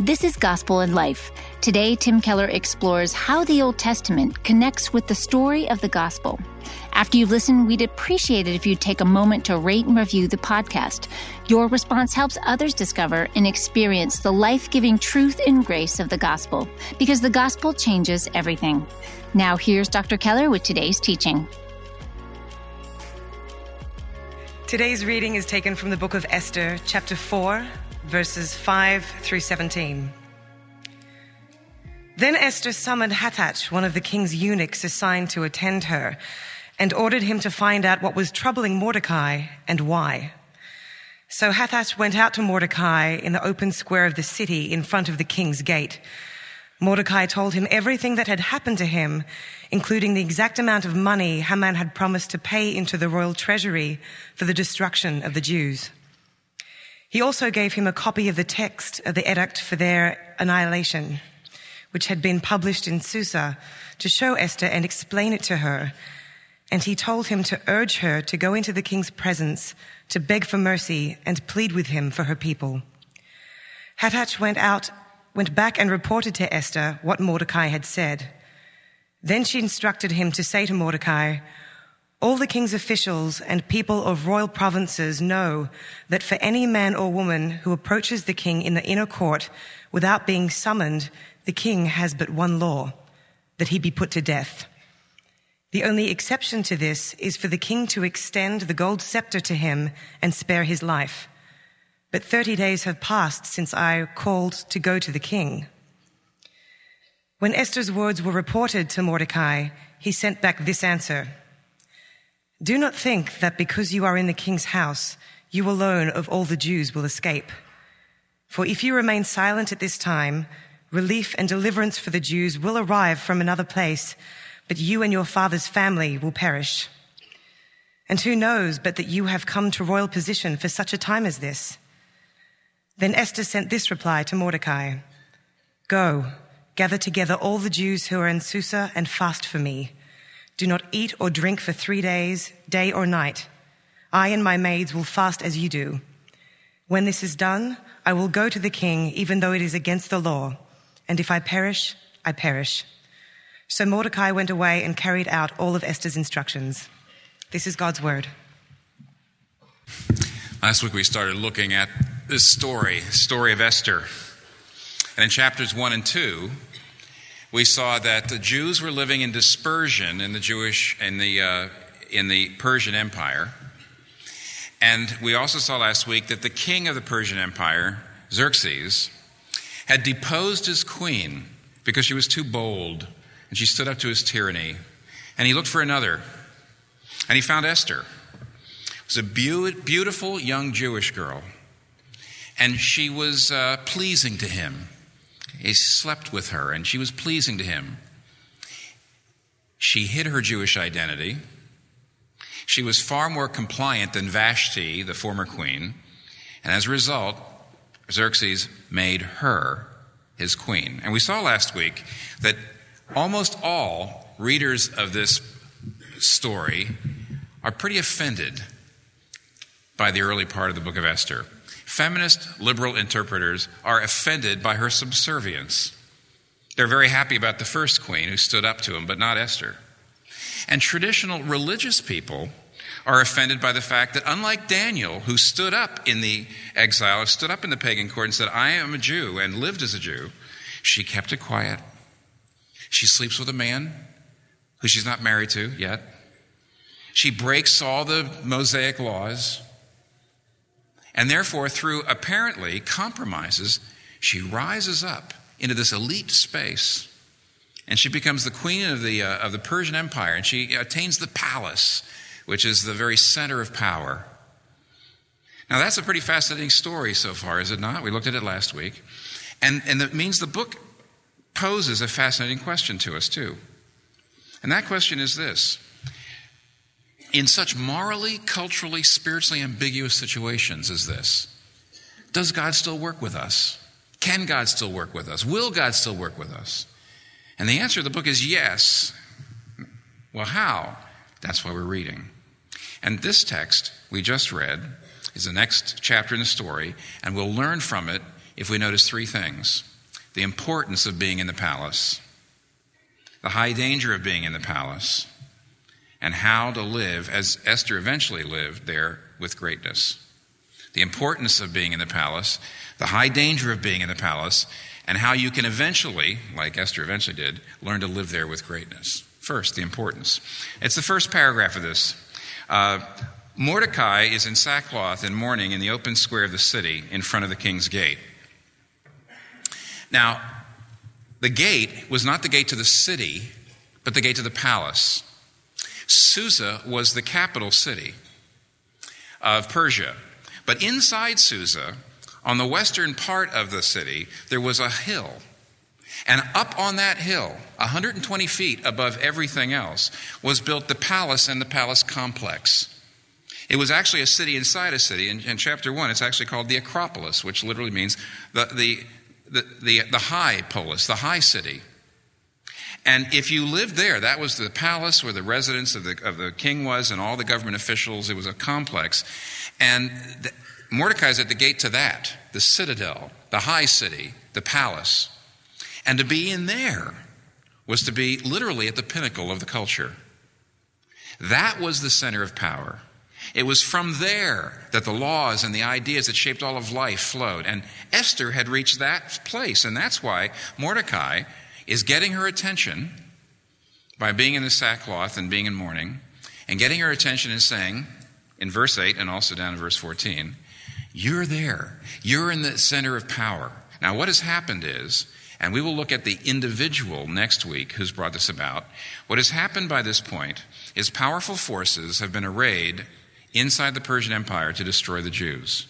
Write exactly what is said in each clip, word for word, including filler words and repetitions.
This is Gospel in Life. Today, Tim Keller explores how the Old Testament connects with the story of the gospel. After you've listened, we'd appreciate it if you'd take a moment to rate and review the podcast. Your response helps others discover and experience the life-giving truth and grace of the gospel, because the gospel changes everything. Now, here's Doctor Keller with today's teaching. Today's reading is taken from the book of Esther, chapter four, verses five through seventeen. Then Esther summoned Hathach, one of the king's eunuchs assigned to attend her, and ordered him to find out what was troubling Mordecai and why. So Hathach went out to Mordecai in the open square of the city in front of the king's gate. Mordecai told him everything that had happened to him, including the exact amount of money Haman had promised to pay into the royal treasury for the destruction of the Jews. He also gave him a copy of the text of the edict for their annihilation, which had been published in Susa, to show Esther and explain it to her. And he told him to urge her to go into the king's presence, to beg for mercy and plead with him for her people. Hathach went out, went back and reported to Esther what Mordecai had said. Then she instructed him to say to Mordecai, "All the king's officials and people of royal provinces know that for any man or woman who approaches the king in the inner court without being summoned, the king has but one law, that he be put to death. The only exception to this is for the king to extend the gold scepter to him and spare his life. But thirty days have passed since I called to go to the king." When Esther's words were reported to Mordecai, he sent back this answer: "Do not think that because you are in the king's house, you alone of all the Jews will escape. For if you remain silent at this time, relief and deliverance for the Jews will arrive from another place, but you and your father's family will perish. And who knows but that you have come to royal position for such a time as this?" Then Esther sent this reply to Mordecai: "Go, gather together all the Jews who are in Susa and fast for me. Do not eat or drink for three days, day or night. I and my maids will fast as you do. When this is done, I will go to the king, even though it is against the law. And if I perish, I perish." So Mordecai went away and carried out all of Esther's instructions. This is God's word. Last week we started looking at this story, story of Esther. And in chapters one and two, we saw that the Jews were living in dispersion in the Jewish, in the uh, in the Persian Empire. And we also saw last week that the king of the Persian Empire, Xerxes, had deposed his queen because she was too bold and she stood up to his tyranny. And he looked for another. And he found Esther. It was a be- beautiful young Jewish girl. And she was uh, pleasing to him. He slept with her and she was pleasing to him. She hid her Jewish identity. She was far more compliant than Vashti, the former queen. And as a result, Xerxes made her his queen. And we saw last week that almost all readers of this story are pretty offended by the early part of the book of Esther. Feminist liberal interpreters are offended by her subservience. They're very happy about the first queen who stood up to him, but not Esther. And traditional religious people are offended by the fact that unlike Daniel, who stood up in the exile, stood up in the pagan court and said, "I am a Jew," and lived as a Jew, she kept it quiet. She sleeps with a man who she's not married to yet. She breaks all the Mosaic laws. And therefore, through apparently compromises, she rises up into this elite space. And she becomes the queen of the, uh, of the Persian Empire. And she attains the palace, which is the very center of power. Now, that's a pretty fascinating story so far, is it not? We looked at it last week. And, and that means the book poses a fascinating question to us, too. And that question is this: in such morally, culturally, spiritually ambiguous situations as this, does God still work with us? Can God still work with us? Will God still work with us? And the answer to the book is yes. Well, how? That's why we're reading. And this text we just read is the next chapter in the story, and we'll learn from it if we notice three things. the importance of being in the palace, the high danger of being in the palace, and how to live as Esther eventually lived there with greatness. The importance of being in the palace, the high danger of being in the palace, and how you can eventually, like Esther eventually did, learn to live there with greatness. First, the importance. It's the first paragraph of this. Uh, Mordecai is in sackcloth and mourning in the open square of the city in front of the king's gate. Now, the gate was not the gate to the city, but the gate to the palace. Susa was the capital city of Persia. But inside Susa, on the western part of the city, there was a hill. And up on that hill, one hundred twenty feet above everything else, was built the palace and the palace complex. It was actually a city inside a city. In, in chapter one, it's actually called the Acropolis, which literally means the, the, the, the, the high polis, the high city. And if you lived there, that was the palace where the residence of the, of the king was and all the government officials. It was a complex. And the, Mordecai's at the gate to that, the citadel, the high city, the palace. And to be in there was to be literally at the pinnacle of the culture. That was the center of power. It was from there that the laws and the ideas that shaped all of life flowed. And Esther had reached that place. And that's why Mordecai is getting her attention by being in the sackcloth and being in mourning, and getting her attention and saying, in verse eight and also down in verse fourteen, you're there. You're in the center of power. Now, what has happened is, and we will look at the individual next week who's brought this about, what has happened by this point is powerful forces have been arrayed inside the Persian Empire to destroy the Jews.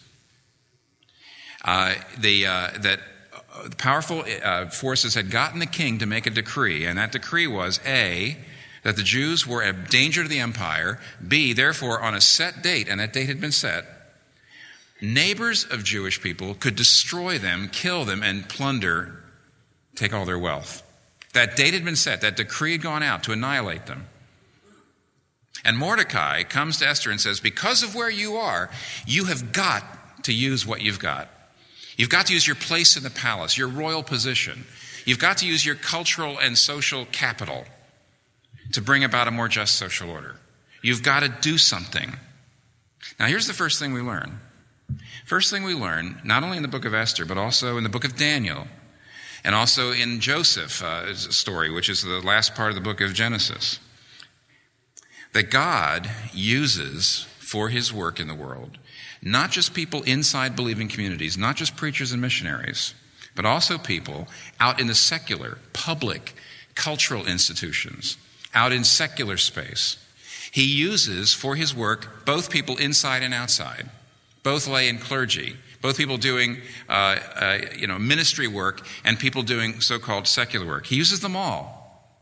Uh, the, uh, that uh, the powerful uh, forces had gotten the king to make a decree, and that decree was, A, that the Jews were a danger to the empire, B, therefore, on a set date, and that date had been set, neighbors of Jewish people could destroy them, kill them, and plunder, take all their wealth. That date had been set. That decree had gone out to annihilate them. And Mordecai comes to Esther and says, because of where you are, you have got to use what you've got. You've got to use your place in the palace, your royal position. You've got to use your cultural and social capital to bring about a more just social order. You've got to do something. Now, here's the first thing we learn. First thing we learn, not only in the book of Esther, but also in the book of Daniel, and also in Joseph's uh, story, which is the last part of the book of Genesis, that God uses for his work in the world, not just people inside believing communities, not just preachers and missionaries, but also people out in the secular, public, cultural institutions, out in secular space. He uses for his work both people inside and outside, both lay and clergy, both people doing uh, uh, you know, ministry work and people doing so-called secular work. He uses them all.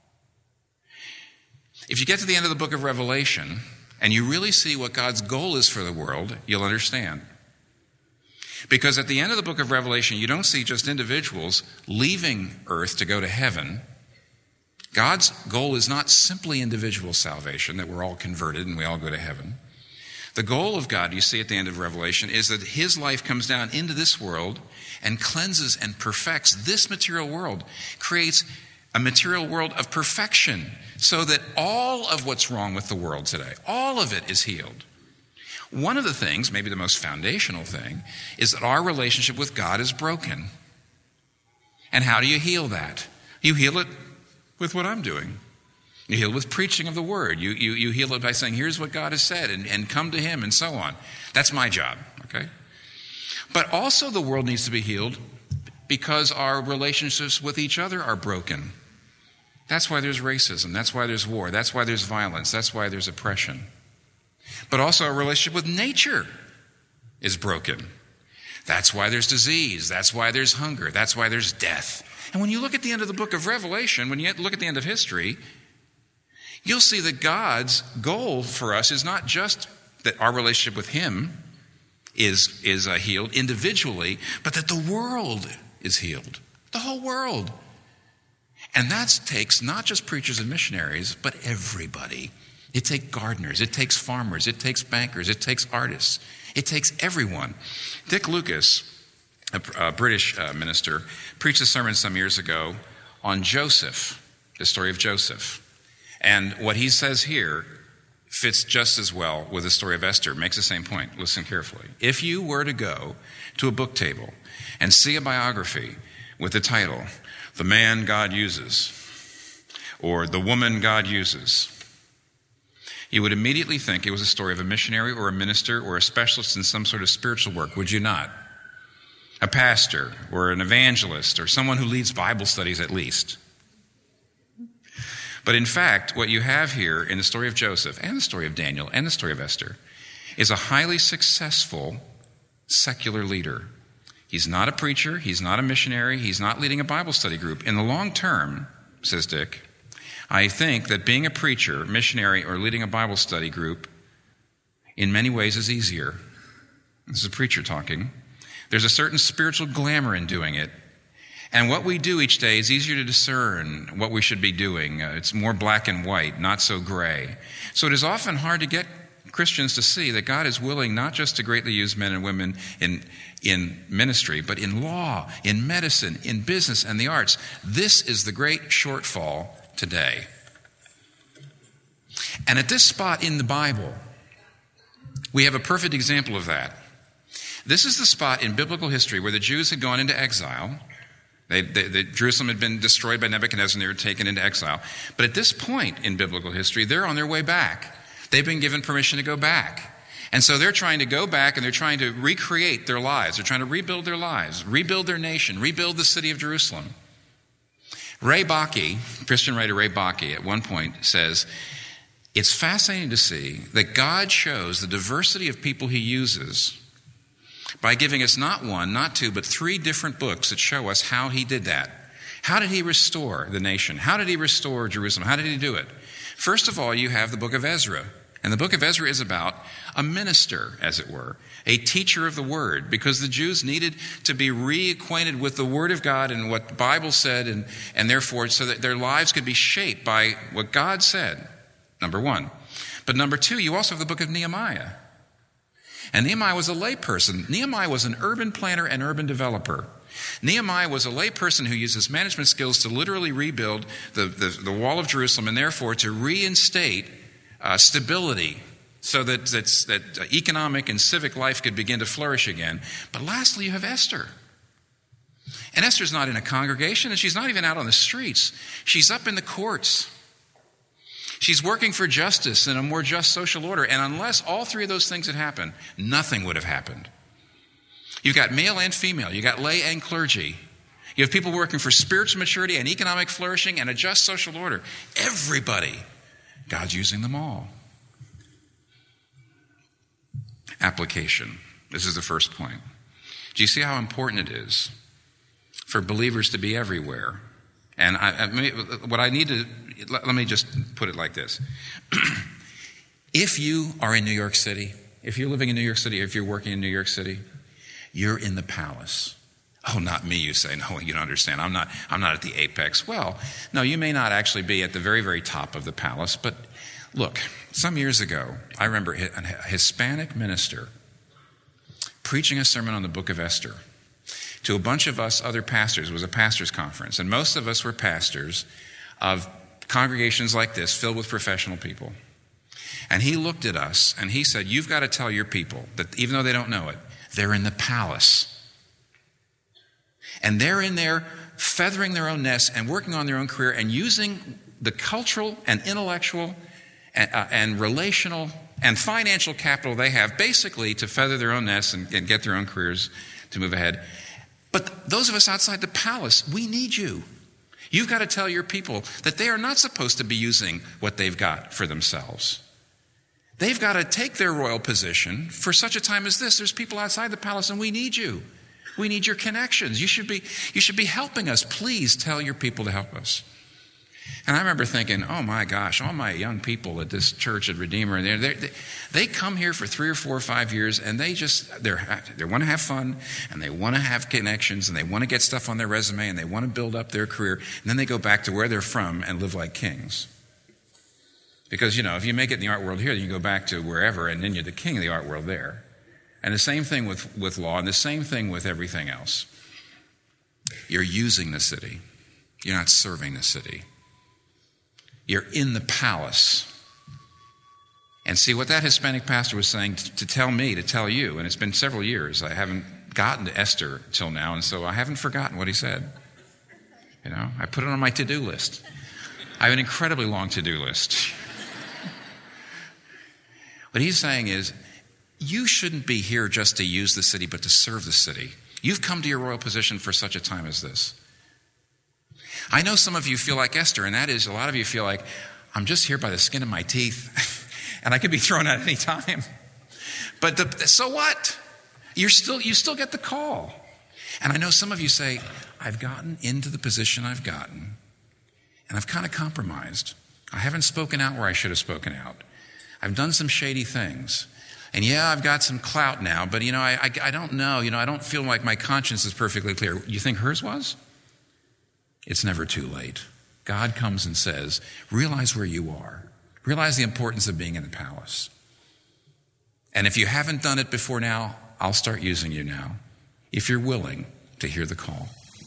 If you get to the end of the book of Revelation and you really see what God's goal is for the world, you'll understand. Because at the end of the book of Revelation, you don't see just individuals leaving earth to go to heaven. God's goal is not simply individual salvation, that we're all converted and we all go to heaven. The goal of God, you see at the end of Revelation, is that his life comes down into this world and cleanses and perfects this material world, creates a material world of perfection, so that all of what's wrong with the world today, all of it is healed. One of the things, maybe the most foundational thing, is that our relationship with God is broken. And how do you heal that? You heal it with what I'm doing. You heal it with preaching of the word. You, you, you heal it by saying, here's what God has said, and, and come to him, and so on. That's my job, okay? But also the world needs to be healed because our relationships with each other are broken. That's why there's racism. That's why there's war. That's why there's violence. That's why there's oppression. But also our relationship with nature is broken. That's why there's disease. That's why there's hunger. That's why there's death. And when you look at the end of the book of Revelation, when you look at the end of history, you'll see that God's goal for us is not just that our relationship with him is, is uh, healed individually, but that the world is healed. The whole world. And that takes not just preachers and missionaries, but everybody. It takes gardeners, it takes farmers, it takes bankers, it takes artists. It takes everyone. Dick Lucas a, a British uh, minister, preached a sermon some years ago on Joseph, the story of Joseph. And what he says here fits just as well with the story of Esther, makes the same point. Listen carefully. If you were to go to a book table and see a biography with the title, The Man God Uses, or The Woman God Uses, you would immediately think it was a story of a missionary or a minister or a specialist in some sort of spiritual work, would you not? A pastor or an evangelist or someone who leads Bible studies at least. But in fact, what you have here in the story of Joseph and the story of Daniel and the story of Esther is a highly successful secular leader. He's not a preacher. He's not a missionary. He's not leading a Bible study group. In the long term, says Dick, I think that being a preacher, missionary, or leading a Bible study group in many ways is easier. This is a preacher talking. There's a certain spiritual glamour in doing it. And what we do each day is easier to discern what we should be doing. Uh, it's more black and white, not so gray. So it is often hard to get Christians to see that God is willing not just to greatly use men and women in, in ministry, but in law, in medicine, in business, and the arts. This is the great shortfall today. And at this spot in the Bible, we have a perfect example of that. This is the spot in biblical history where the Jews had gone into exile. They, they, they, Jerusalem had been destroyed by Nebuchadnezzar and they were taken into exile. But at this point in biblical history, they're on their way back. They've been given permission to go back. And so they're trying to go back and they're trying to recreate their lives. They're trying to rebuild their lives, rebuild their nation, rebuild the city of Jerusalem. Ray Bakke, Christian writer Ray Bakke, at one point says, it's fascinating to see that God shows the diversity of people he uses by giving us not one, not two, but three different books that show us how he did that. How did he restore the nation? How did he restore Jerusalem? How did he do it? First of all, you have the book of Ezra. And the book of Ezra is about a minister, as it were, a teacher of the word, because the Jews needed to be reacquainted with the word of God and what the Bible said, and, and therefore so that their lives could be shaped by what God said, number one. But number two, you also have the book of Nehemiah. And Nehemiah was a layperson. Nehemiah was an urban planner and urban developer. Nehemiah was a layperson who used his management skills to literally rebuild the, the, the wall of Jerusalem and therefore to reinstate uh, stability so that, that, that economic and civic life could begin to flourish again. But lastly, you have Esther. And Esther's not in a congregation and she's not even out on the streets. She's up in the courts. She's working for justice and a more just social order. And unless all three of those things had happened, nothing would have happened. You've got male and female. You've got lay and clergy. You have people working for spiritual maturity and economic flourishing and a just social order. Everybody. God's using them all. Application. This is the first point. Do you see how important it is for believers to be everywhere? And I, I, what I need to, let, let me just put it like this. If you are in New York City, if you're living in New York City, if you're working in New York City, you're in the palace. Oh, not me, you say. No, you don't understand. I'm not, I'm not at the apex. Well, no, you may not actually be at the very, very top of the palace. But look, some years ago, I remember a Hispanic minister preaching a sermon on the book of Esther to a bunch of us other pastors. It was a pastor's conference. And most of us were pastors of congregations like this filled with professional people. And he looked at us and he said, you've got to tell your people that even though they don't know it, they're in the palace. And they're in there feathering their own nests and working on their own career and using the cultural and intellectual and, uh, and relational and financial capital they have basically to feather their own nests and, and get their own careers to move ahead. But those of us outside the palace, we need you. You've got to tell your people that they are not supposed to be using what they've got for themselves. They've got to take their royal position for such a time as this. There's people outside the palace and we need you. We need your connections. You should be, you should be helping us. Please tell your people to help us. And I remember thinking, oh my gosh, all my young people at this church at Redeemer, they they they come here for three or four or five years and they just, they're, they want to have fun and they want to have connections and they want to get stuff on their resume and they want to build up their career. And then they go back to where they're from and live like kings. Because, you know, if you make it in the art world here, then you go back to wherever and then you're the king of the art world there. And the same thing with, with law, and the same thing with everything else. You're using the city. You're not serving the city. You're in the palace. And see, what that Hispanic pastor was saying to, to tell me, to tell you, and it's been several years, I haven't gotten to Esther till now, and so I haven't forgotten what he said. You know, I put it on my to-do list. I have an incredibly long to-do list. What he's saying is, you shouldn't be here just to use the city, but to serve the city. You've come to your royal position for such a time as this. I know some of you feel like Esther, and that is, a lot of you feel like, I'm just here by the skin of my teeth, and I could be thrown out at any time. But the, so what? You're still, you still get the call. And I know some of you say, I've gotten into the position I've gotten, and I've kind of compromised. I haven't spoken out where I should have spoken out. I've done some shady things. And yeah, I've got some clout now, but you know, I, I, I don't know. You know, I don't feel like my conscience is perfectly clear. You think hers was? It's never too late. God comes and says, realize where you are. Realize the importance of being in the palace. And if you haven't done it before now, I'll start using you now, if you're willing to hear the call.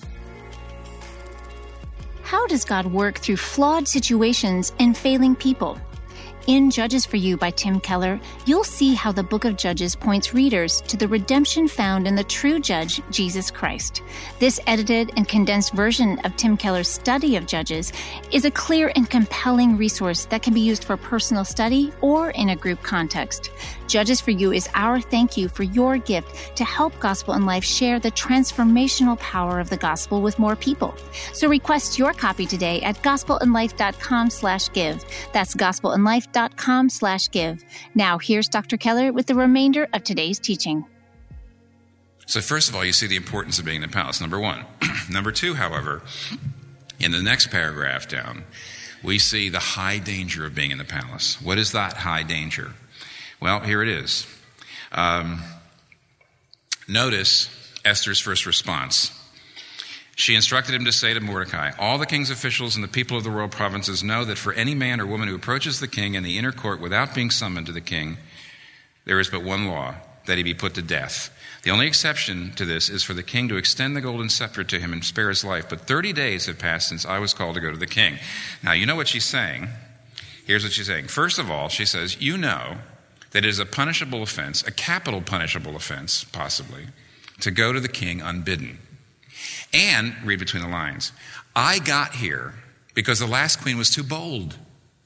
How does God work through flawed situations and failing people? In Judges for You by Tim Keller, you'll see how the book of Judges points readers to the redemption found in the true judge, Jesus Christ. This edited and condensed version of Tim Keller's study of Judges is a clear and compelling resource that can be used for personal study or in a group context. Judges for You is our thank you for your gift to help Gospel in Life share the transformational power of the gospel with more people. So request your copy today at gospelinlife.com slash give. That's gospelinlife.com slash give. Now here's Doctor Keller with the remainder of today's teaching. So first of all, you see the importance of being in the palace, number one. Number two, however, in the next paragraph down, we see the high danger of being in the palace. What is that high danger? Well, here it is. Um, notice Esther's first response. She instructed him to say to Mordecai, all the king's officials and the people of the royal provinces know that for any man or woman who approaches the king in the inner court without being summoned to the king, there is but one law, that he be put to death. The only exception to this is for the king to extend the golden scepter to him and spare his life. But thirty days have passed since I was called to go to the king. Now, you know what she's saying. Here's what she's saying. First of all, she says, you know that it is a punishable offense, a capital punishable offense, possibly, to go to the king unbidden. And, read between the lines, I got here because the last queen was too bold.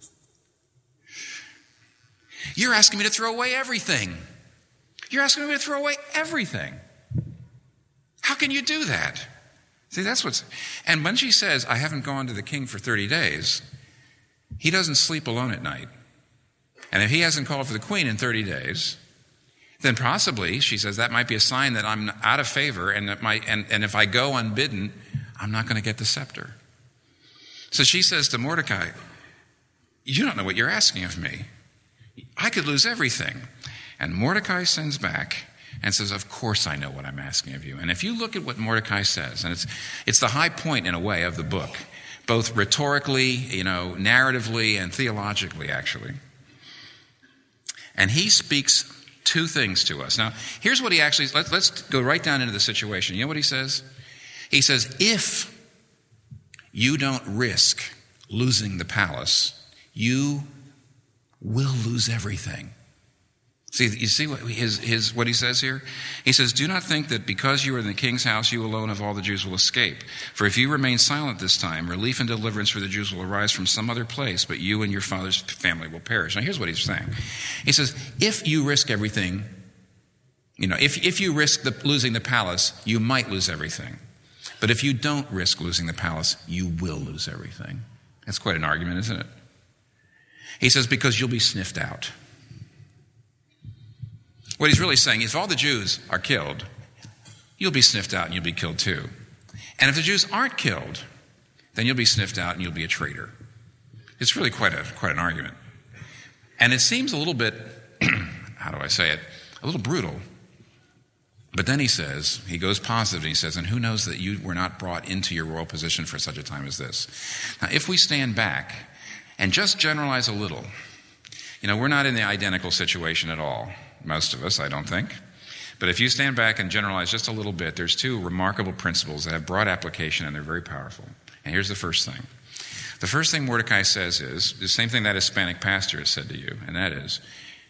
You're asking me to throw away everything. You're asking me to throw away everything. How can you do that? See, that's what's... And when she says, I haven't gone to the king for thirty days, he doesn't sleep alone at night. And if he hasn't called for the queen in thirty days, then possibly, she says, that might be a sign that I'm out of favor, and that my, and, and if I go unbidden, I'm not going to get the scepter. So she says to Mordecai, you don't know what you're asking of me. I could lose everything. And Mordecai sends back and says, of course I know what I'm asking of you. And if you look at what Mordecai says, and it's it's the high point in a way of the book, both rhetorically, you know, narratively, and theologically, actually. And he speaks two things to us. Now, here's what he actually, let, let's go right down into the situation. You know what he says? He says, if you don't risk losing the palace, you will lose everything. See, you see what his, his what he says here? He says, do not think that because you are in the king's house, you alone of all the Jews will escape. For if you remain silent this time, relief and deliverance for the Jews will arise from some other place, but you and your father's family will perish. Now, here's what he's saying. He says, if you risk everything, you know, if, if you risk the, losing the palace, you might lose everything. But if you don't risk losing the palace, you will lose everything. That's quite an argument, isn't it? He says, because you'll be sniffed out. What he's really saying is if all the Jews are killed, you'll be sniffed out and you'll be killed too. And if the Jews aren't killed, then you'll be sniffed out and you'll be a traitor. It's really quite a quite an argument. And it seems a little bit, how do I say it, a little brutal. But then he says, he goes positive and he says, and who knows that you were not brought into your royal position for such a time as this. Now, if we stand back and just generalize a little, you know, we're not in the identical situation at all. Most of us, I don't think. But if you stand back and generalize just a little bit, there's two remarkable principles that have broad application and they're very powerful. And here's the first thing. The first thing Mordecai says is the same thing that Hispanic pastor has said to you, and that is,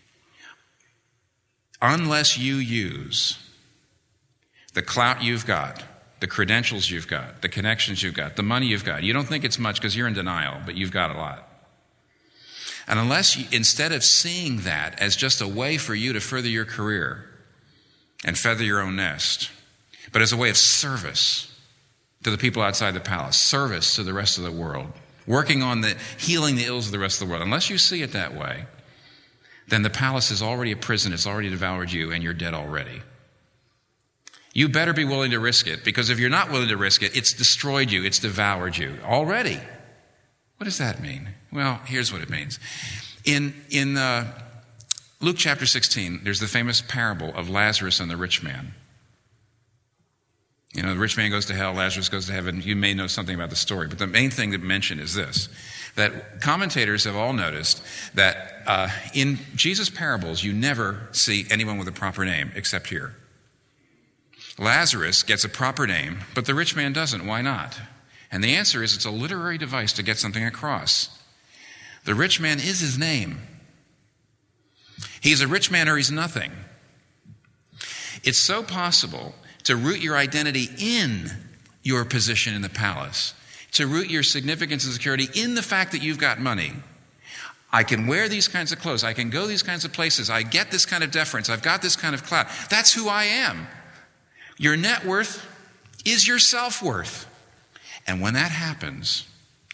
unless you use the clout you've got, the credentials you've got, the connections you've got, the money you've got, you don't think it's much because you're in denial, but you've got a lot. And unless you, instead of seeing that as just a way for you to further your career and feather your own nest, but as a way of service to the people outside the palace, service to the rest of the world, working on the healing the ills of the rest of the world, unless you see it that way, then the palace is already a prison, it's already devoured you, and you're dead already. You better be willing to risk it, because if you're not willing to risk it, it's destroyed you, it's devoured you already. What does that mean? Well, here's what it means. In, in uh, Luke chapter sixteen, there's the famous parable of Lazarus and the rich man. You know, the rich man goes to hell, Lazarus goes to heaven. You may know something about the story, but the main thing to mention is this, that commentators have all noticed that uh, in Jesus' parables, you never see anyone with a proper name except here. Lazarus gets a proper name, but the rich man doesn't. Why not? And the answer is it's a literary device to get something across. The rich man is his name. He's a rich man or he's nothing. It's so possible to root your identity in your position in the palace, to root your significance and security in the fact that you've got money. I can wear these kinds of clothes. I can go these kinds of places. I get this kind of deference. I've got this kind of clout. That's who I am. Your net worth is your self-worth. And when that happens,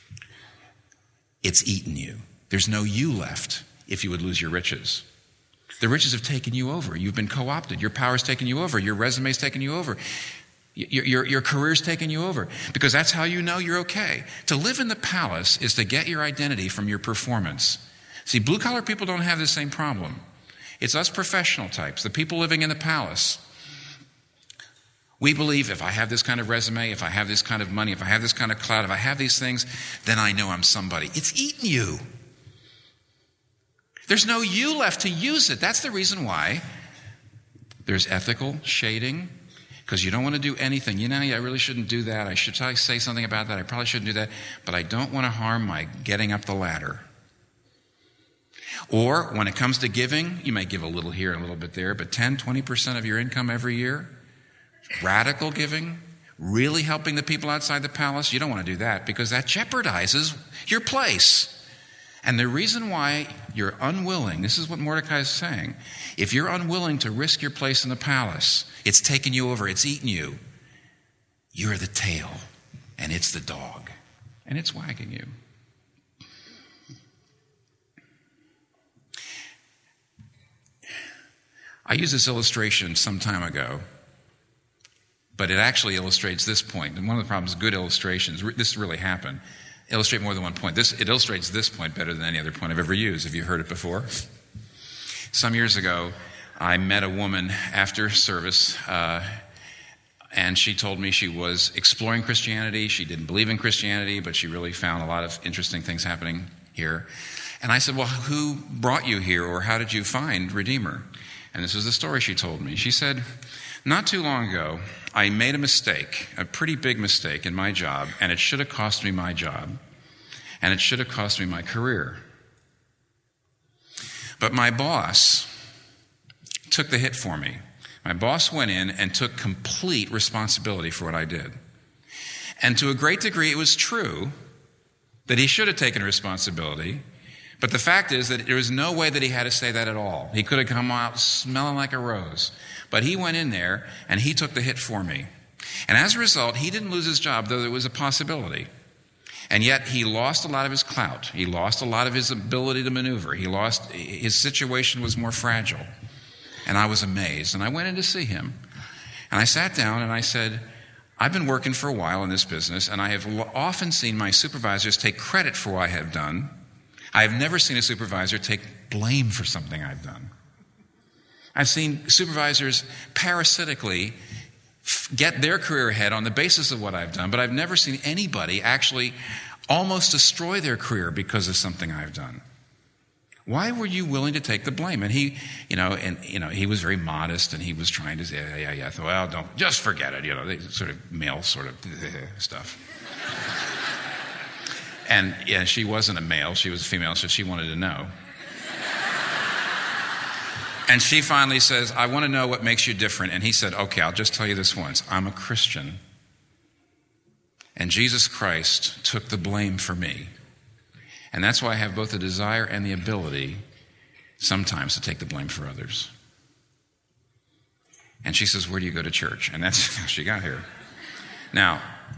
it's eaten you. There's no you left if you would lose your riches. The riches have taken you over. You've been co-opted. Your power's taken you over. Your resume's taken you over. Your, your, your career's taken you over. Because that's how you know you're okay. To live in the palace is to get your identity from your performance. See, blue-collar people don't have the same problem. It's us professional types, the people living in the palace. We believe if I have this kind of resume, if I have this kind of money, if I have this kind of clout, if I have these things, then I know I'm somebody. It's eaten you. There's no you left to use it. That's the reason why there's ethical shading, because you don't want to do anything. You know, I really shouldn't do that. I should say something about that. I probably shouldn't do that. But I don't want to harm my getting up the ladder. Or when it comes to giving, you may give a little here, a little bit there, but ten, twenty percent of your income every year, radical giving, really helping the people outside the palace, you don't want to do that because that jeopardizes your place. And the reason why you're unwilling, this is what Mordecai is saying, if you're unwilling to risk your place in the palace, it's taken you over, it's eaten you. You're the tail, and it's the dog, and it's wagging you. I used this illustration some time ago, but it actually illustrates this point. And one of the problems with good illustrations, this really happened, illustrate more than one point. This, it illustrates this point better than any other point I've ever used. Have you heard it before? Some years ago, I met a woman after service, uh, and she told me she was exploring Christianity. She didn't believe in Christianity, but she really found a lot of interesting things happening here. And I said, well, who brought you here, or how did you find Redeemer? And this is the story she told me. She said, not too long ago, I made a mistake, a pretty big mistake in my job, and it should have cost me my job, and it should have cost me my career. But my boss took the hit for me. My boss went in and took complete responsibility for what I did. And to a great degree, it was true that he should have taken responsibility. But the fact is that there was no way that he had to say that at all. He could have come out smelling like a rose. But he went in there and he took the hit for me. And as a result, he didn't lose his job, though there was a possibility. And yet he lost a lot of his clout. He lost a lot of his ability to maneuver. He lost, his situation was more fragile. And I was amazed. And I went in to see him. And I sat down and I said, I've been working for a while in this business, and I have often seen my supervisors take credit for what I have done. I have never seen a supervisor take blame for something I've done. I've seen supervisors parasitically get their career ahead on the basis of what I've done, but I've never seen anybody actually almost destroy their career because of something I've done. Why were you willing to take the blame? And he, you know, and you know, he was very modest, and he was trying to say, yeah, yeah, yeah. I thought, well, don't, just forget it. You know, they sort of male sort of stuff. And yeah, she wasn't a male; she was a female, so she wanted to know. And she finally says, "I want to know what makes you different." And he said, "Okay, I'll just tell you this once: I'm a Christian, and Jesus Christ took the blame for me." And that's why I have both the desire and the ability sometimes to take the blame for others. And she says, "Where do you go to church?" And that's how she got here. Now,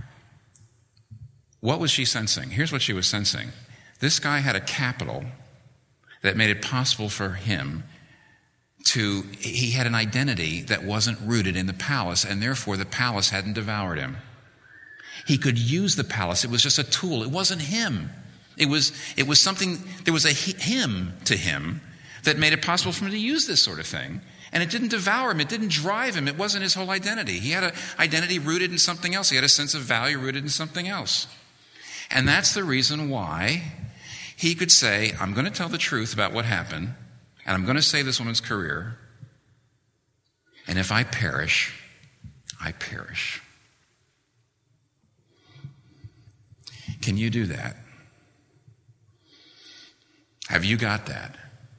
what was she sensing? Here's what she was sensing. This guy had a capital that made it possible for him to, he had an identity that wasn't rooted in the palace, and therefore the palace hadn't devoured him. He could use the palace. It was just a tool. It wasn't him. It was, it was something, there was a him to him that made it possible for him to use this sort of thing. And it didn't devour him. It didn't drive him. It wasn't his whole identity. He had an identity rooted in something else. He had a sense of value rooted in something else. And that's the reason why he could say, I'm going to tell the truth about what happened, and I'm going to save this woman's career. And if I perish, I perish. Can you do that? Have you got that?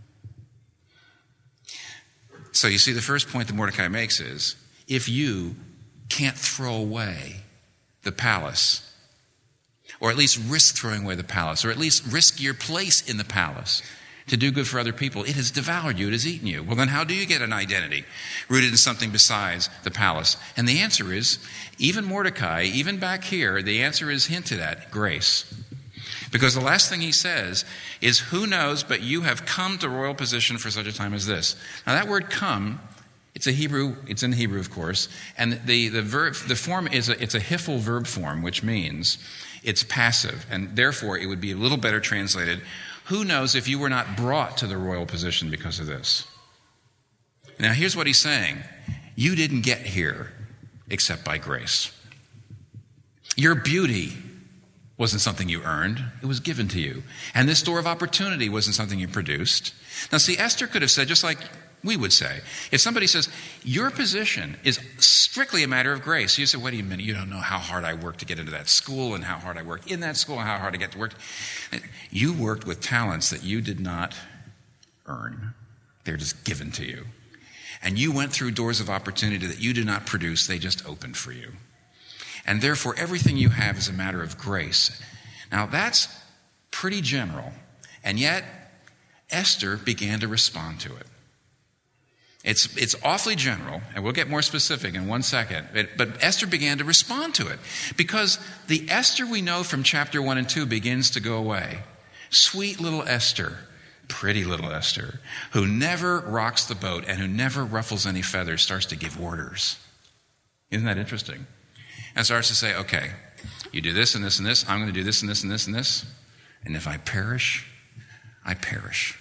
So you see, the first point that Mordecai makes is, if you can't throw away the palace, or at least risk throwing away the palace, or at least risk your place in the palace to do good for other people, it has devoured you, it has eaten you. Well, then how do you get an identity rooted in something besides the palace? And the answer is, even Mordecai, even back here, the answer is hinted at, grace. Because the last thing he says is, who knows, but you have come to royal position for such a time as this. Now that word come, it's a Hebrew, it's in Hebrew, of course, and the, the verb, the form is a, it's a hiphil verb form, which means it's passive, and therefore it would be a little better translated, who knows if you were not brought to the royal position because of this. Now here's what he's saying. You didn't get here except by grace. Your beauty wasn't something you earned. It was given to you. And this door of opportunity wasn't something you produced. Now see, Esther could have said, just like we would say, if somebody says, your position is strictly a matter of grace. You say, wait a minute, you don't know how hard I worked to get into that school, and how hard I worked in that school, and how hard I get to work. You worked with talents that you did not earn. They're just given to you. And you went through doors of opportunity that you did not produce. They just opened for you. And therefore, everything you have is a matter of grace. Now, that's pretty general. And yet, Esther began to respond to it. It's, it's awfully general, and we'll get more specific in one second. But, but Esther began to respond to it. Because the Esther we know from chapter one and two begins to go away. Sweet little Esther, pretty little Esther, who never rocks the boat and who never ruffles any feathers, starts to give orders. Isn't that interesting? And starts to say, okay, you do this and this and this, I'm going to do this and this and this and this, and if I perish, I perish.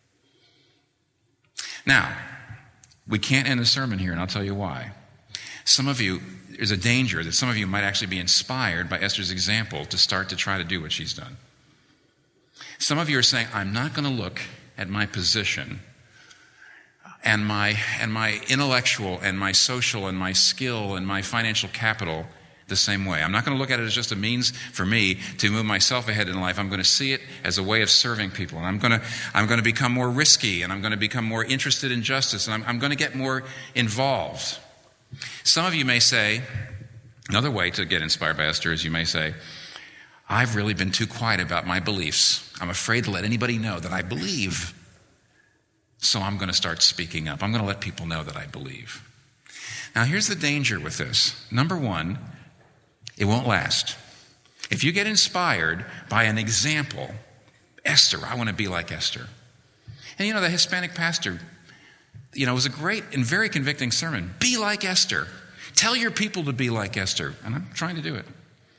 Now, we can't end the sermon here, and I'll tell you why. Some of you, there's a danger that some of you might actually be inspired by Esther's example to start to try to do what she's done. Some of you are saying, I'm not going to look at my position and my and my intellectual and my social and my skill and my financial capital the same way. I'm not going to look at it as just a means for me to move myself ahead in life. I'm going to see it as a way of serving people. And I'm going to I'm going to become more risky, and I'm going to become more interested in justice, and I'm, I'm going to get more involved. Some of you may say, another way to get inspired by Esther is you may say, I've really been too quiet about my beliefs. I'm afraid to let anybody know that I believe. So I'm going to start speaking up. I'm going to let people know that I believe. Now, here's the danger with this. Number one, it won't last. If you get inspired by an example, Esther, I want to be like Esther. And you know, the Hispanic pastor, you know, it was a great and very convicting sermon. Be like Esther. Tell your people to be like Esther. And I'm trying to do it.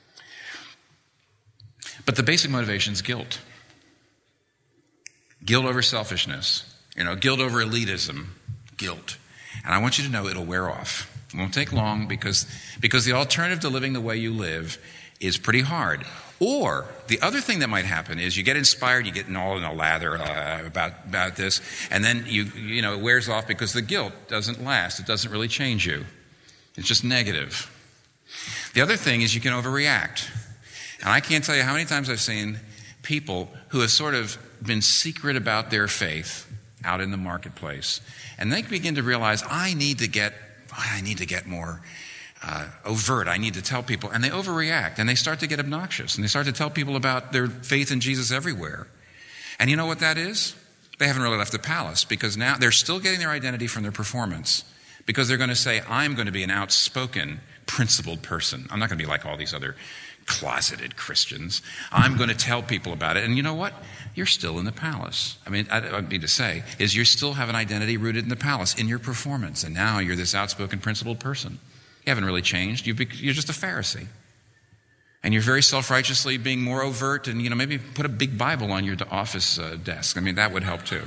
But the basic motivation is guilt. Guilt over selfishness. You know, guilt over elitism. Guilt. And I want you to know it'll wear off. It won't take long because, because the alternative to living the way you live is pretty hard. Or the other thing that might happen is you get inspired, you get all in a lather uh, about, about this, and then you, you know, it wears off because the guilt doesn't last. It doesn't really change you. It's just negative. The other thing is you can overreact. And I can't tell you how many times I've seen people who have sort of been secret about their faith out in the marketplace. And they begin to realize, I need to get, I need to get more uh, overt. I need to tell people. And they overreact. And they start to get obnoxious. And they start to tell people about their faith in Jesus everywhere. And you know what that is? They haven't really left the palace, because now they're still getting their identity from their performance. Because they're going to say, I'm going to be an outspoken, principled person. I'm not going to be like all these other closeted Christians. I'm going to tell people about it. And you know what? You're still in the palace. I mean, I, I mean to say is you still have an identity rooted in the palace, in your performance. And now you're this outspoken, principled person. You haven't really changed. You've be, you're just a Pharisee. And you're very self-righteously being more overt, and, you know, maybe put a big Bible on your office uh, desk. I mean, that would help too.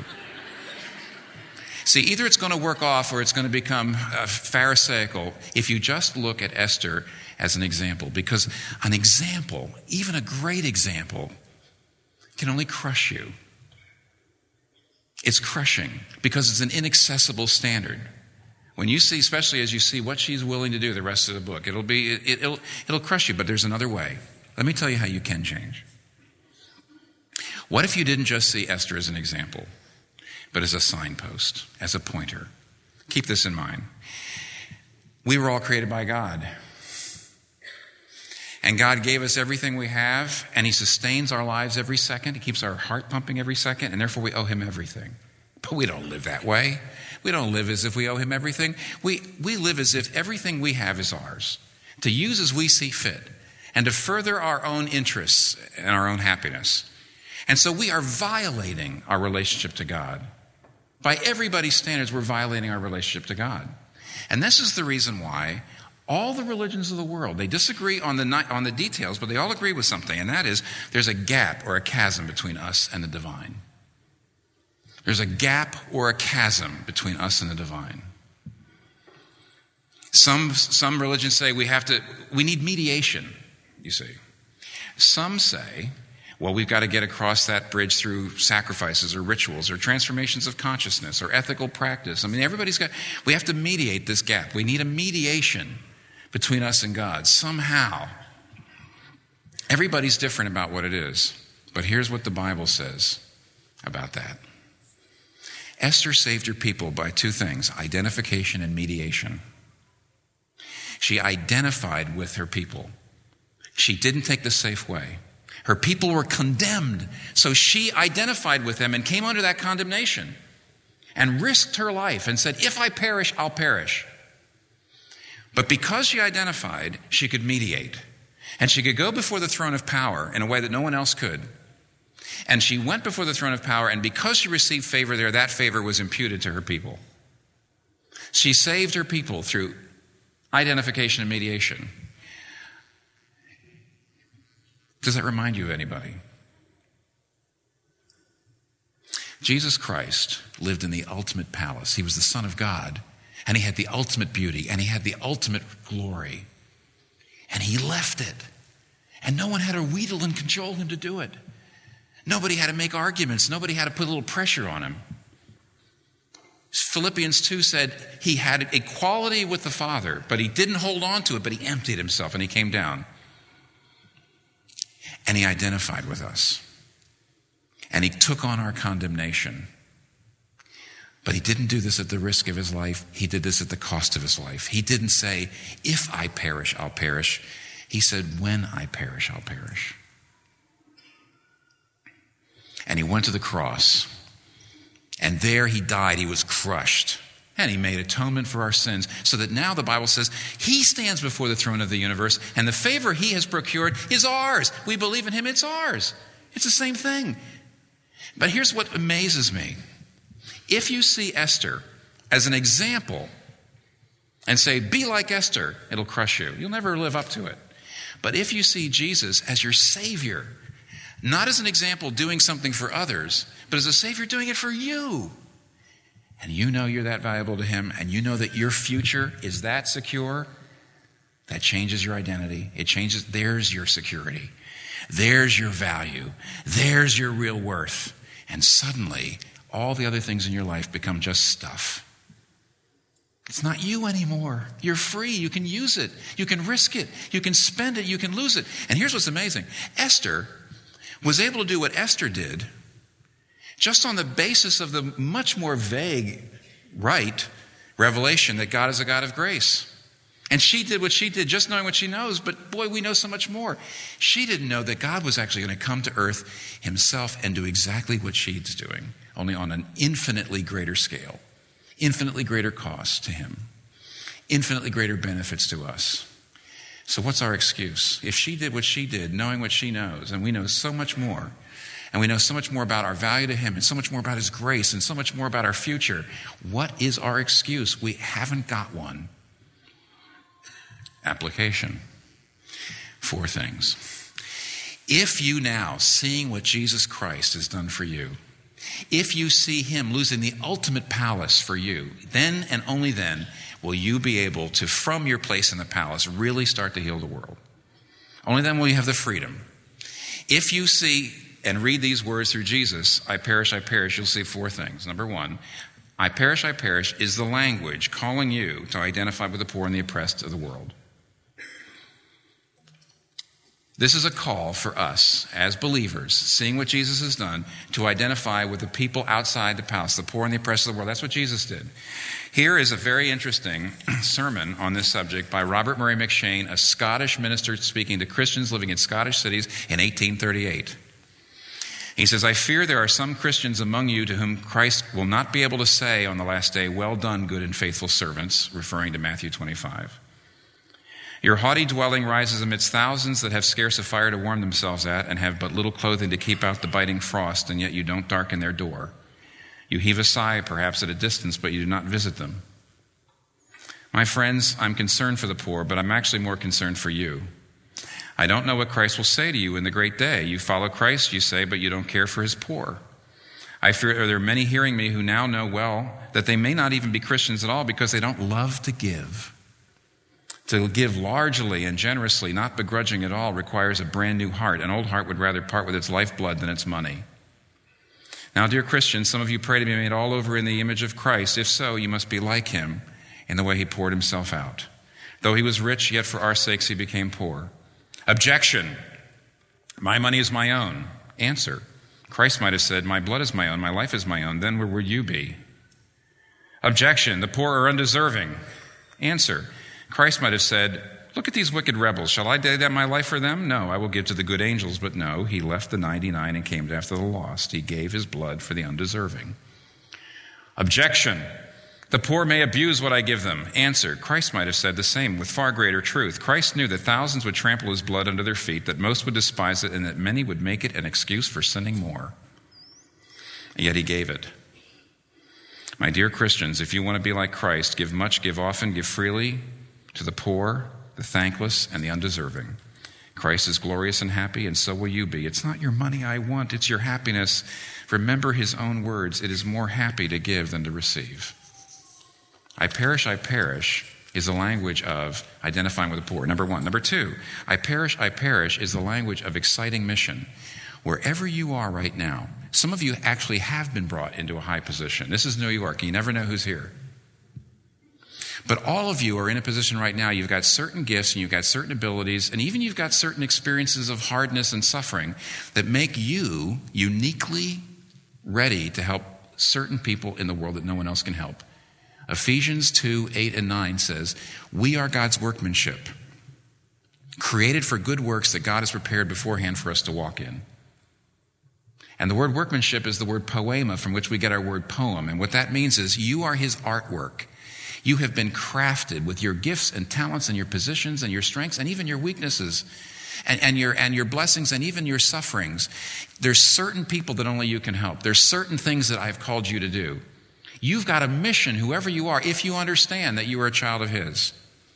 See, either it's going to work off or it's going to become uh, pharisaical if you just look at Esther as an example. Because an example, even a great example, can only crush you. It's crushing because it's an inaccessible standard. When you see, especially as you see what she's willing to do the rest of the book, it'll be it, it'll it'll crush you, but there's another way. Let me tell you how you can change. What if you didn't just see Esther as an example, but as a signpost, as a pointer? Keep this in mind. We were all created by God. And God gave us everything we have, and he sustains our lives every second. He keeps our heart pumping every second, and therefore we owe him everything. But we don't live that way. We don't live as if we owe him everything. We, we live as if everything we have is ours, to use as we see fit, and to further our own interests and our own happiness. And so we are violating our relationship to God. By everybody's standards, we're violating our relationship to God. And this is the reason why all the religions of the world, they disagree on the, on the details, but they all agree with something, and that is there's a gap or a chasm between us and the divine. There's a gap or a chasm between us and the divine. Some, some religions say we have to, we need mediation, you see. Some say, well, we've got to get across that bridge through sacrifices or rituals or transformations of consciousness or ethical practice. I mean, everybody's got, we have to mediate this gap. We need a mediation between us and God, somehow. Everybody's different about what it is. But here's what the Bible says about that. Esther saved her people by two things, identification and mediation. She identified with her people. She didn't take the safe way. Her people were condemned, so she identified with them and came under that condemnation and risked her life and said, if I perish, I'll perish. But because she identified, she could mediate. And she could go before the throne of power in a way that no one else could. And she went before the throne of power, and because she received favor there, that favor was imputed to her people. She saved her people through identification and mediation. Does that remind you of anybody? Jesus Christ lived in the ultimate palace. He was the Son of God. And he had the ultimate beauty, and he had the ultimate glory. And he left it. And no one had to wheedle and cajole him to do it. Nobody had to make arguments. Nobody had to put a little pressure on him. Philippians two said he had equality with the Father, but he didn't hold on to it, but he emptied himself and he came down. And he identified with us. And he took on our condemnation. But he didn't do this at the risk of his life. He did this at the cost of his life. He didn't say, if I perish, I'll perish. He said, when I perish, I'll perish. And he went to the cross. And there he died. He was crushed. And he made atonement for our sins, so that now the Bible says he stands before the throne of the universe, and the favor he has procured is ours. We believe in him, it's ours. It's the same thing. But here's what amazes me. If you see Esther as an example and say, be like Esther, it'll crush you. You'll never live up to it. But if you see Jesus as your Savior, not as an example doing something for others, but as a Savior doing it for you, and you know you're that valuable to him, and you know that your future is that secure, That changes your identity. It changes, there's your security. There's your value. There's your real worth. And suddenly, all the other things in your life become just stuff. It's not you anymore. You're free. You can use it. You can risk it. You can spend it. You can lose it. And here's what's amazing. Esther was able to do what Esther did just on the basis of the much more vague, right, revelation that God is a God of grace. And she did what she did, just knowing what she knows, but boy, we know so much more. She didn't know that God was actually going to come to earth himself and do exactly what she's doing, only on an infinitely greater scale, infinitely greater cost to him, infinitely greater benefits to us. So what's our excuse? If she did what she did, knowing what she knows, and we know so much more, and we know so much more about our value to him, and so much more about his grace, and so much more about our future, what is our excuse? We haven't got one. Application. Four things. If you now, seeing what Jesus Christ has done for you, if you see him losing the ultimate palace for you, then and only then will you be able to, from your place in the palace, really start to heal the world. Only then will you have the freedom. If you see and read these words through Jesus, I perish, I perish, you'll see four things. Number one, I perish, I perish is the language calling you to identify with the poor and the oppressed of the world. This is a call for us as believers, seeing what Jesus has done, to identify with the people outside the palace, the poor and the oppressed of the world. That's what Jesus did. Here is a very interesting sermon on this subject by Robert Murray McShane, a Scottish minister speaking to Christians living in Scottish cities in eighteen thirty-eight. He says, I fear there are some Christians among you to whom Christ will not be able to say on the last day, well done, good and faithful servants, referring to Matthew twenty-five. Your haughty dwelling rises amidst thousands that have scarce a fire to warm themselves at and have but little clothing to keep out the biting frost, and yet you don't darken their door. You heave a sigh, perhaps at a distance, but you do not visit them. My friends, I'm concerned for the poor, but I'm actually more concerned for you. I don't know what Christ will say to you in the great day. You follow Christ, you say, but you don't care for his poor. I fear there are many hearing me who now know well that they may not even be Christians at all because they don't love to give. To give largely and generously, not begrudging at all, requires a brand new heart. An old heart would rather part with its lifeblood than its money. Now, dear Christians, some of you pray to be made all over in the image of Christ. If so, you must be like him in the way he poured himself out. Though he was rich, yet for our sakes he became poor. Objection. My money is my own. Answer. Christ might have said, my blood is my own, my life is my own. Then where would you be? Objection. The poor are undeserving. Answer. Christ might have said, look at these wicked rebels. Shall I lay down my life for them? No, I will give to the good angels. But no, he left the ninety-nine and came after the lost. He gave his blood for the undeserving. Objection. The poor may abuse what I give them. Answer. Christ might have said the same with far greater truth. Christ knew that thousands would trample his blood under their feet, that most would despise it, and that many would make it an excuse for sinning more. And yet he gave it. My dear Christians, if you want to be like Christ, give much, give often, give freely, to the poor, the thankless, and the undeserving. Christ is glorious and happy, and so will you be. It's not your money I want, it's your happiness. Remember his own words, it is more happy to give than to receive. I perish, I perish is the language of identifying with the poor, number one. Number two, I perish, I perish is the language of exciting mission. Wherever you are right now, some of you actually have been brought into a high position. This is New York, you never know who's here. But all of you are in a position right now, you've got certain gifts and you've got certain abilities, and even you've got certain experiences of hardness and suffering that make you uniquely ready to help certain people in the world that no one else can help. Ephesians two, eight and nine says, we are God's workmanship, created for good works that God has prepared beforehand for us to walk in. And the word workmanship is the word poema, from which we get our word poem. And what that means is you are his artwork. You have been crafted with your gifts and talents and your positions and your strengths and even your weaknesses and, and, your, and your blessings and even your sufferings. There's certain people that only you can help. There's certain things that I've called you to do. You've got a mission, whoever you are, if you understand that you are a child of his.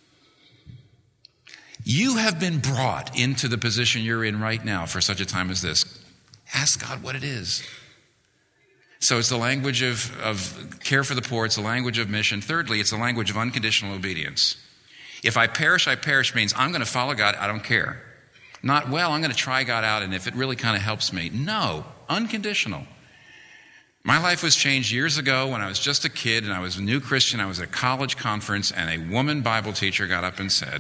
You have been brought into the position you're in right now for such a time as this. Ask God what it is. So it's the language of, of care for the poor. It's the language of mission. Thirdly, it's the language of unconditional obedience. If I perish, I perish means I'm going to follow God, I don't care. Not, well, I'm going to try God out, and if it really kind of helps me. No, unconditional. My life was changed years ago when I was just a kid and I was a new Christian. I was at a college conference and a woman Bible teacher got up and said,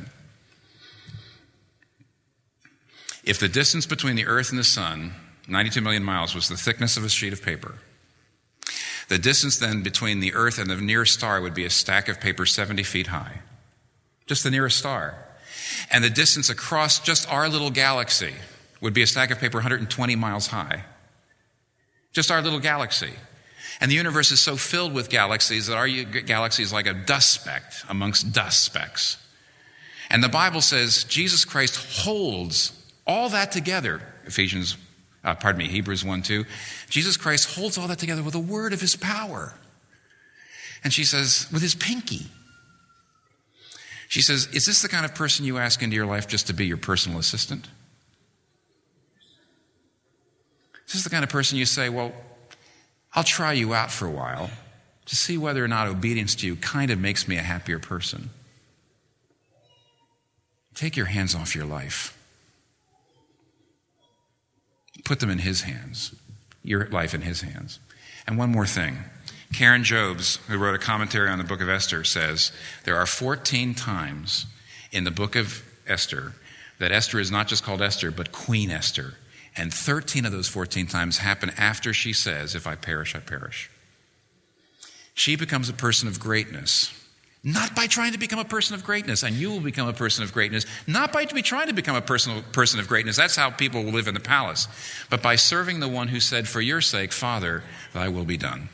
if the distance between the earth and the sun, ninety-two million miles, was the thickness of a sheet of paper, the distance then between the earth and the nearest star would be a stack of paper seventy feet high. Just the nearest star. And the distance across just our little galaxy would be a stack of paper one hundred twenty miles high. Just our little galaxy. And the universe is so filled with galaxies that our galaxy is like a dust speck amongst dust specks. And the Bible says Jesus Christ holds all that together. Ephesians, uh, pardon me, Hebrews one two. Jesus Christ holds all that together with a word of his power. And she says, with his pinky. She says, is this the kind of person you ask into your life just to be your personal assistant? Is this the kind of person you say, well, I'll try you out for a while to see whether or not obedience to you kind of makes me a happier person? Take your hands off your life. Put them in his hands, your life in his hands. And one more thing. Karen Jobes, who wrote a commentary on the book of Esther, says there are fourteen times in the book of Esther that Esther is not just called Esther, but Queen Esther. And thirteen of those fourteen times happen after she says, if I perish, I perish. She becomes a person of greatness, not by trying to become a person of greatness. And you will become a person of greatness, not by trying to become a person, person of greatness. That's how people will live in the palace. But by serving the one who said, for your sake, Father, thy will be done.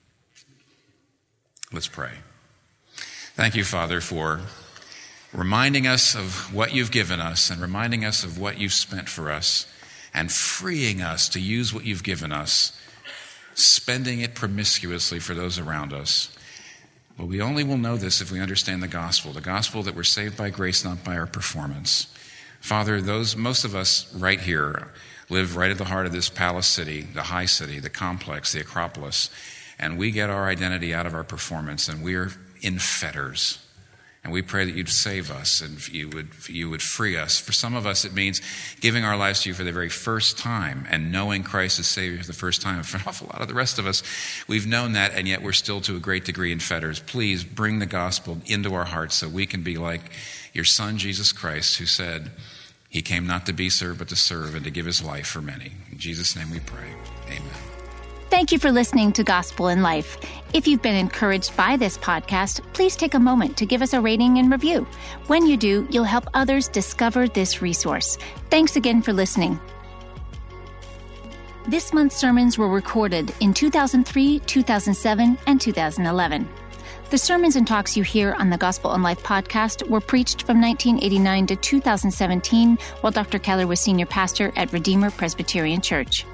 Let's pray. Thank you, Father, for reminding us of what you've given us and reminding us of what you've spent for us and freeing us to use what you've given us, spending it promiscuously for those around us. But we only will know this if we understand the gospel, the gospel that we're saved by grace, not by our performance. Father, those most of us right here live right at the heart of this palace city, the high city, the complex, the Acropolis, and we get our identity out of our performance, and we're in fetters. And we pray that you'd save us and you would you would free us. For some of us, it means giving our lives to you for the very first time and knowing Christ as Savior for the first time. And for an awful lot of the rest of us, we've known that, and yet we're still to a great degree in fetters. Please bring the gospel into our hearts so we can be like your Son, Jesus Christ, who said he came not to be served, but to serve and to give his life for many. In Jesus' name we pray. Amen. Thank you for listening to Gospel in Life. If you've been encouraged by this podcast, please take a moment to give us a rating and review. When you do, you'll help others discover this resource. Thanks again for listening. This month's sermons were recorded in two thousand three, two thousand seven, and two thousand eleven. The sermons and talks you hear on the Gospel in Life podcast were preached from nineteen eighty-nine to two thousand seventeen while Doctor Keller was senior pastor at Redeemer Presbyterian Church.